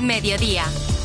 Mediodía.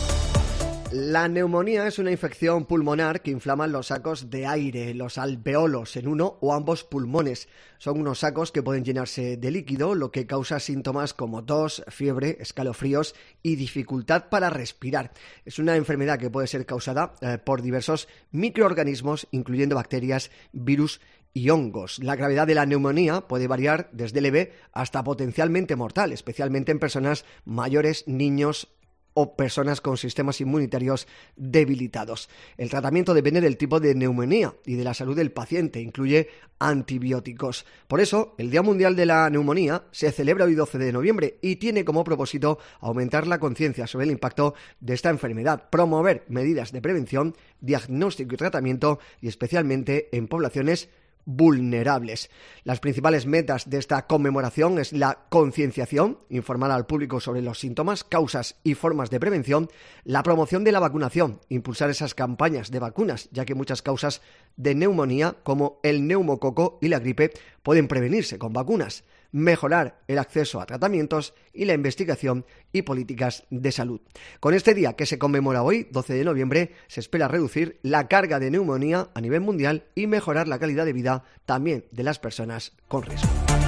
La neumonía es una infección pulmonar que inflama los sacos de aire, los alveolos, en uno o ambos pulmones. Son unos sacos que pueden llenarse de líquido, lo que causa síntomas como tos, fiebre, escalofríos y dificultad para respirar. Es una enfermedad que puede ser causada por diversos microorganismos, incluyendo bacterias, virus y hongos. La gravedad de la neumonía puede variar desde leve hasta potencialmente mortal, especialmente en personas mayores, niños o personas con sistemas inmunitarios debilitados. El tratamiento depende del tipo de neumonía y de la salud del paciente, incluye antibióticos. Por eso, el Día Mundial de la Neumonía se celebra hoy 12 de noviembre y tiene como propósito aumentar la conciencia sobre el impacto de esta enfermedad, promover medidas de prevención, diagnóstico y tratamiento, y especialmente en poblaciones vulnerables. Las principales metas de esta conmemoración es la concienciación, informar al público sobre los síntomas, causas y formas de prevención, la promoción de la vacunación, impulsar esas campañas de vacunas, ya que muchas causas de neumonía, como el neumococo y la gripe, pueden prevenirse con vacunas, mejorar el acceso a tratamientos y la investigación y políticas de salud. Con este día que se conmemora hoy, 12 de noviembre, se espera reducir la carga de neumonía a nivel mundial y mejorar la calidad de vida también de las personas con riesgo.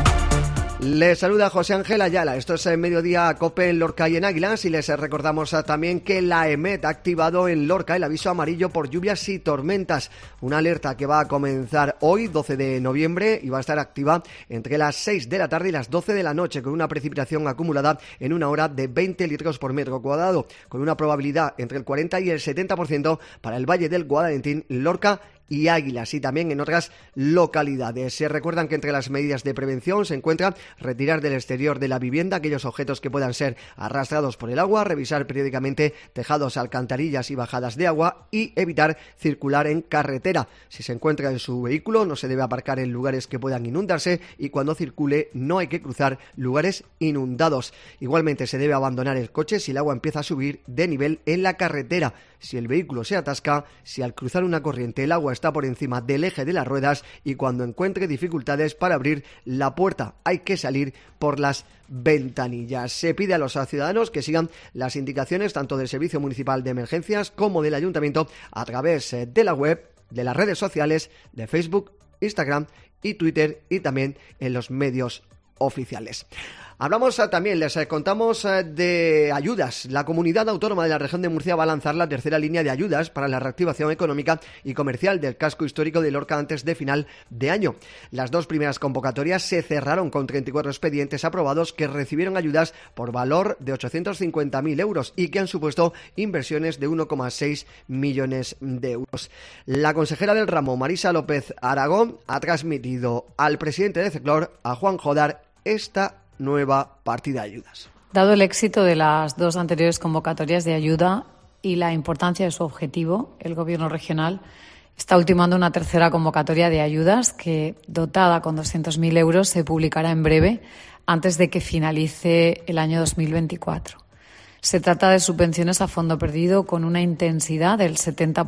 Les saluda José Ángel Ayala. Esto es Mediodía Cope en Lorca y en Águilas, y les recordamos también que la EMET ha activado en Lorca el aviso amarillo por lluvias y tormentas, una alerta que va a comenzar hoy 12 de noviembre y va a estar activa entre las 6 de la tarde y las 12 de la noche, con una precipitación acumulada en una hora de 20 litros por metro cuadrado, con una probabilidad entre el 40 y el 70% para el Valle del Guadalentín, Lorca y Águilas, y también en otras localidades. Se recuerdan que entre las medidas de prevención se encuentra retirar del exterior de la vivienda aquellos objetos que puedan ser arrastrados por el agua, revisar periódicamente tejados, alcantarillas y bajadas de agua y evitar circular en carretera. Si se encuentra en su vehículo, no se debe aparcar en lugares que puedan inundarse, y cuando circule no hay que cruzar lugares inundados. Igualmente se debe abandonar el coche si el agua empieza a subir de nivel en la carretera, si el vehículo se atasca, si al cruzar una corriente el agua está por encima del eje de las ruedas, y cuando encuentre dificultades para abrir la puerta. Hay que salir por las ventanillas. Se pide a los ciudadanos que sigan las indicaciones tanto del Servicio Municipal de Emergencias como del Ayuntamiento a través de la web, de las redes sociales, de Facebook, Instagram y Twitter, y también en los medios oficiales. Hablamos también, les contamos de ayudas. La Comunidad Autónoma de la Región de Murcia va a lanzar la tercera línea de ayudas para la reactivación económica y comercial del casco histórico de Lorca antes de final de año. Las dos primeras convocatorias se cerraron con 34 expedientes aprobados que recibieron ayudas por valor de 850.000 euros y que han supuesto inversiones de 1,6 millones de euros. La consejera del ramo, Marisa López Aragón, ha transmitido al presidente de CECLOR, a Juan Jodar, esta nueva partida de ayudas. Dado el éxito de las dos anteriores convocatorias de ayuda y la importancia de su objetivo, el Gobierno regional está ultimando una tercera convocatoria de ayudas que, dotada con 200.000 euros, se publicará en breve, antes de que finalice el año 2024. Se trata de subvenciones a fondo perdido con una intensidad del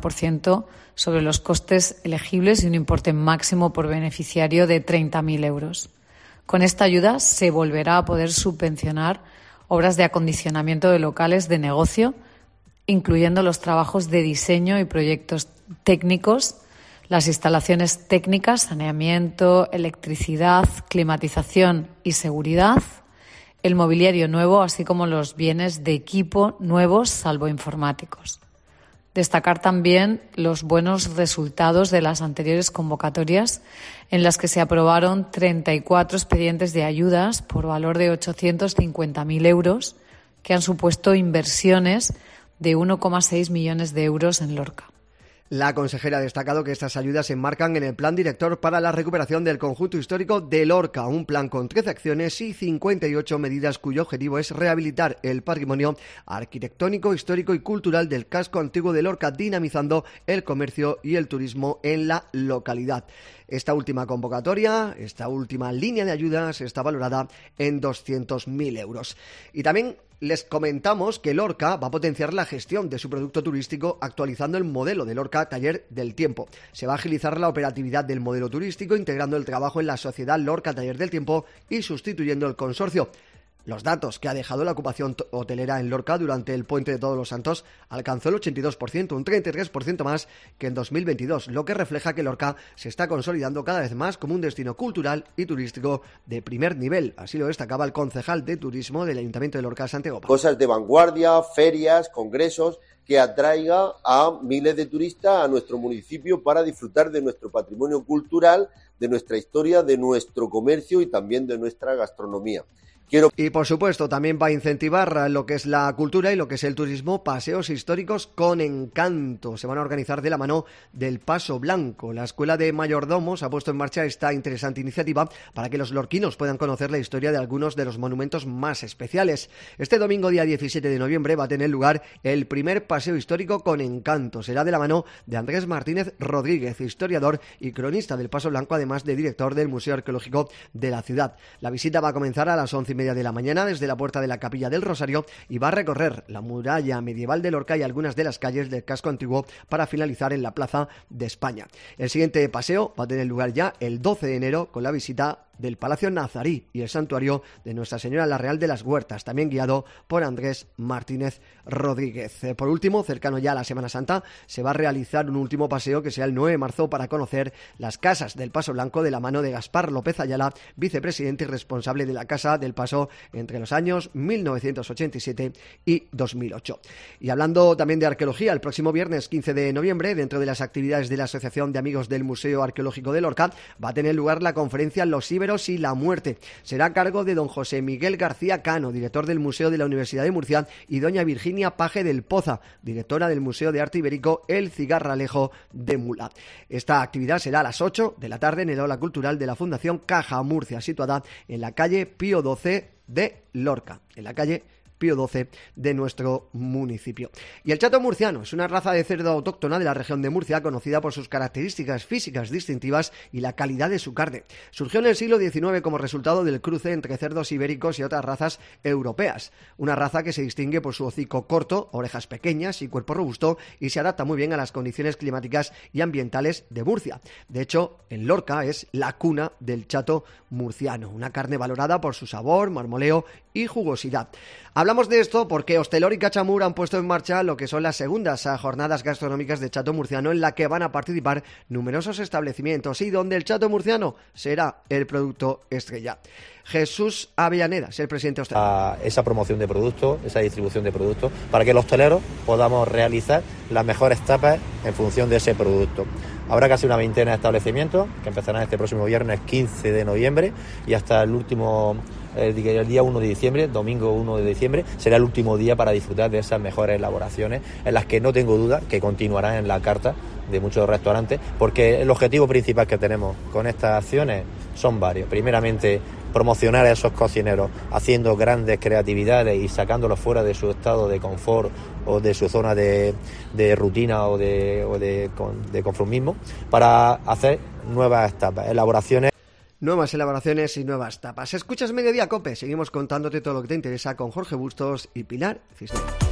70% sobre los costes elegibles y un importe máximo por beneficiario de 30.000 euros. Con esta ayuda se volverá a poder subvencionar obras de acondicionamiento de locales de negocio, incluyendo los trabajos de diseño y proyectos técnicos, las instalaciones técnicas, saneamiento, electricidad, climatización y seguridad, el mobiliario nuevo, así como los bienes de equipo nuevos, salvo informáticos. Destacar también los buenos resultados de las anteriores convocatorias, en las que se aprobaron 34 expedientes de ayudas por valor de 850.000 euros, que han supuesto inversiones de 1,6 millones de euros en Lorca. La consejera ha destacado que estas ayudas se enmarcan en el Plan Director para la Recuperación del Conjunto Histórico de Lorca, un plan con 13 acciones y 58 medidas cuyo objetivo es rehabilitar el patrimonio arquitectónico, histórico y cultural del casco antiguo de Lorca, dinamizando el comercio y el turismo en la localidad. Esta última convocatoria, esta última línea de ayudas está valorada en 200.000 euros. Y también les comentamos que Lorca va a potenciar la gestión de su producto turístico actualizando el modelo de Lorca Taller del Tiempo. Se va a agilizar la operatividad del modelo turístico integrando el trabajo en la sociedad Lorca Taller del Tiempo y sustituyendo el consorcio. Los datos que ha dejado la ocupación hotelera en Lorca durante el Puente de Todos los Santos alcanzó el 82%, un 33% más que en 2022, lo que refleja que Lorca se está consolidando cada vez más como un destino cultural y turístico de primer nivel. Así lo destacaba el concejal de turismo del Ayuntamiento de Lorca, Santiago Paz. Cosas de vanguardia, ferias, congresos, que atraiga a miles de turistas a nuestro municipio para disfrutar de nuestro patrimonio cultural, de nuestra historia, de nuestro comercio y también de nuestra gastronomía. Y por supuesto también va a incentivar lo que es la cultura y lo que es el turismo, paseos históricos con encanto. Se van a organizar de la mano del Paso Blanco. La Escuela de Mayordomos ha puesto en marcha esta interesante iniciativa para que los lorquinos puedan conocer la historia de algunos de los monumentos más especiales. Este domingo, día 17 de noviembre, va a tener lugar el primer paseo histórico con encanto. Será de la mano de Andrés Martínez Rodríguez, historiador y cronista del Paso Blanco, además de director del Museo Arqueológico de la ciudad. La visita va a comenzar a las 11:30 de la mañana desde la puerta de la Capilla del Rosario y va a recorrer la muralla medieval de Lorca y algunas de las calles del casco antiguo para finalizar en la Plaza de España. El siguiente paseo va a tener lugar ya el 12 de enero con la visita del Palacio Nazarí y el santuario de Nuestra Señora la Real de las Huertas, también guiado por Andrés Martínez Rodríguez. Por último, cercano ya a la Semana Santa, se va a realizar un último paseo que será el 9 de marzo para conocer las casas del Paso Blanco de la mano de Gaspar López Ayala, vicepresidente y responsable de la Casa del Paso entre los años 1987 y 2008. Y hablando también de arqueología, el próximo viernes 15 de noviembre, dentro de las actividades de la Asociación de Amigos del Museo Arqueológico de Lorca, va a tener lugar la conferencia Los Íberos y la Muerte. Será a cargo de don José Miguel García Cano, director del Museo de la Universidad de Murcia, y doña Virginia Paje del Poza, directora del Museo de Arte Ibérico El Cigarralejo de Mulat. Esta actividad será a las 8 de la tarde en el aula cultural de la Fundación Caja Murcia, situada en la calle Pío XII de Lorca, en la calle Pío XII de nuestro municipio. Y el chato murciano es una raza de cerdo autóctona de la región de Murcia, conocida por sus características físicas distintivas y la calidad de su carne. Surgió en el siglo XIX como resultado del cruce entre cerdos ibéricos y otras razas europeas. Una raza que se distingue por su hocico corto, orejas pequeñas y cuerpo robusto, y se adapta muy bien a las condiciones climáticas y ambientales de Murcia. De hecho, en Lorca es la cuna del chato murciano, una carne valorada por su sabor, marmoleo y jugosidad. Hablamos de esto porque Hostelor y Cachamur han puesto en marcha lo que son las segundas jornadas gastronómicas de chato murciano, en la que van a participar numerosos establecimientos y donde el chato murciano será el producto estrella. Jesús Avellaneda es el presidente hostelero. Esa promoción de productos, esa distribución de productos, para que los hosteleros podamos realizar las mejores tapas en función de ese producto. Habrá casi una veintena de establecimientos que empezarán este próximo viernes 15 de noviembre y hasta el día 1 de diciembre, domingo 1 de diciembre, será el último día para disfrutar de esas mejores elaboraciones, en las que no tengo duda que continuarán en la carta de muchos restaurantes, porque el objetivo principal que tenemos con estas acciones son varios. Primeramente, promocionar a esos cocineros haciendo grandes creatividades y sacándolos fuera de su estado de confort o de su zona de rutina o de conformismo, para hacer nuevas etapas, elaboraciones. Nuevas elaboraciones y nuevas tapas. Escuchas Mediodía Cope. Seguimos contándote todo lo que te interesa con Jorge Bustos y Pilar Cisneros.